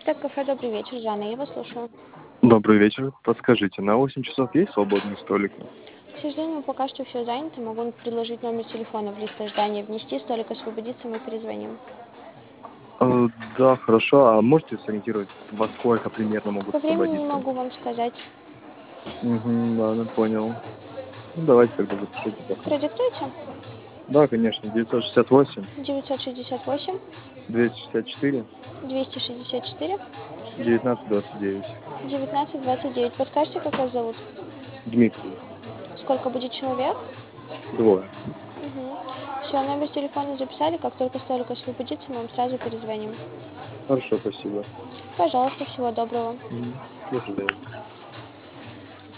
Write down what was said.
Так, кафе «Добрый вечер», Жанна, я вас слушаю. Добрый вечер. Подскажите, на 8 часов есть свободные столики? К сожалению, пока что все занято. Могу предложить номер телефона в лист ожидания. Внести столик освободится, мы перезвоним. Да, хорошо. А можете сориентировать, во сколько примерно могут По времени не освободиться? могу вам сказать. Угу, ладно, понял. Ну, давайте тогда запишите пока. Продиктуйте. Да, конечно. 968 968 264 264 1929. 1929. Подскажите, как вас зовут? Дмитрий. Сколько будет человек? Двое. Угу. Все, номер телефона записали. Как только столик освободится, мы вам сразу перезвоним. Хорошо, спасибо. Пожалуйста, всего доброго. До свидания.